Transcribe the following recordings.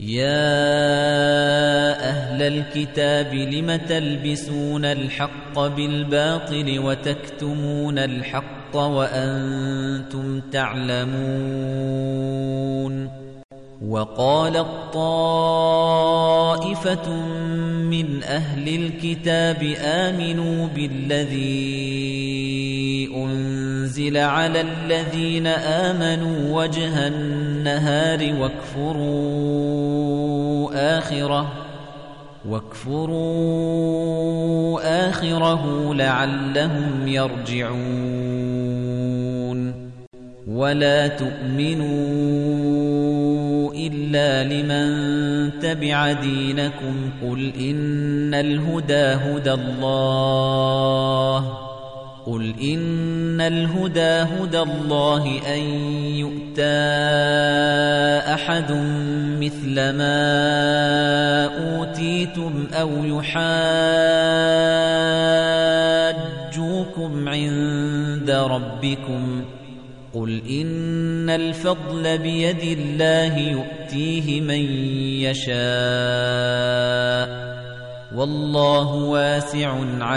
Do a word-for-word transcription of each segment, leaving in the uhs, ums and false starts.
يَا أَهْلَ الْكِتَابِ لِمَ تَلْبِسُونَ الْحَقَّ بِالْبَاطِلِ وَتَكْتُمُونَ الْحَقَّ وَأَنْتُمْ تَعْلَمُونَ وَقَالَت طَّائِفَةٌ مِّنْ أَهْلِ الْكِتَابِ آمِنُوا بِالَّذِي أُنزِلَ عَلَى الَّذِينَ آمَنُوا وَجْهَ النَّهَارِ وَاكْفُرُوا آخِرَهُ وَاكْفُرُوا آخِرَهُ لَعَلَّهُمْ يَرْجِعُونَ وَلَا تُؤْمِنُوا إِلَّا لِمَن تَبِعَ دِينَكُمْ قُلْ إِنَّ الْهُدَى هُدَى اللَّهِ قُلْ إِنَّ الْهُدَى هُدَى اللَّهِ أَن يُؤْتَى أَحَدٌ مِثْلَ مَا أُوتِيتُمْ أَوْ يُحَاجُّوكُمْ عِندَ رَبِّكُمْ قُلْ إِنَّ الْفَضْلَ بِيَدِ اللَّهِ يُؤْتِيهِ مَن يَشَاءُ وَاللَّهُ وَاسِعٌ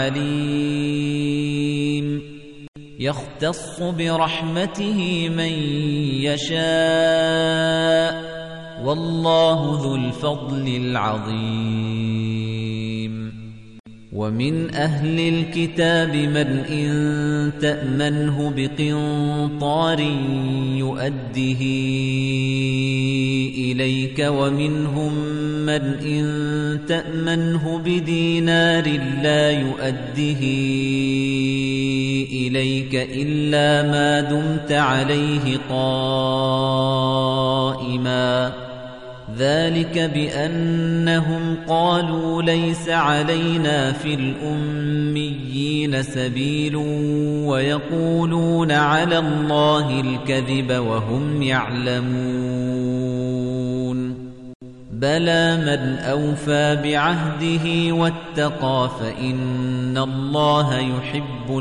عَلِيمٌ يَخْتَصُّ بِرَحْمَتِهِ مَن يَشَاءُ وَاللَّهُ ذُو الْفَضْلِ الْعَظِيمِ وَمِنْ أَهْلِ الْكِتَابِ مَنْ إِن تَأْمَنْهُ بِقِنطَارٍ يُؤَدِّهِ إِلَيْكَ وَمِنْهُمْ مَنْ إِن تَأْمَنْهُ بِدِينَارٍ لَّا يُؤَدِّهِ إِلَيْكَ إِلَّا مَا دُمْتَ عَلَيْهِ قَائِمًا ذَلِكَ بِأَنَّهُمْ قَالُوا لَيْسَ عَلَيْنَا فِي الْأُمِّيِّينَ سَبِيلٌ وَيَقُولُونَ عَلَى اللَّهِ الْكَذِبَ وَهُمْ يَعْلَمُونَ بَلَى مَنْ أَوْفَى بِعَهْدِهِ وَاتَّقَى فَإِنَّ اللَّهَ يُحِبُّ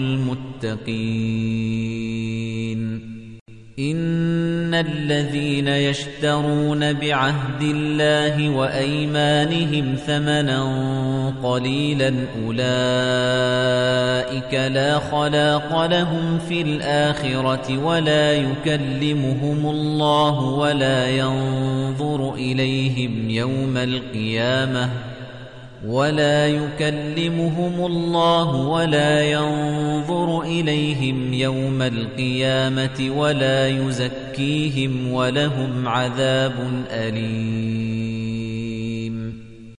الْمُتَّقِينَ إِنَّ الَّذِينَ يَشْتَرُونَ بِعَهْدِ اللَّهِ وَأَيْمَانِهِمْ ثَمَنًا قَلِيلًا أُولَئِكَ لَا خَلَاقَ لَهُمْ فِي الْآخِرَةِ وَلَا يُكَلِّمُهُمُ اللَّهُ وَلَا يَنظُرُ إِلَيْهِمْ يَوْمَ الْقِيَامَةِ وَلَا يُكَلِّمُهُمُ اللَّهُ وَلَا يَنظُرُ إِلَيْهِمْ يَوْمَ الْقِيَامَةِ وَلَا يُزَكِّيهِمْ وَلَهُمْ عَذَابٌ أَلِيمٌ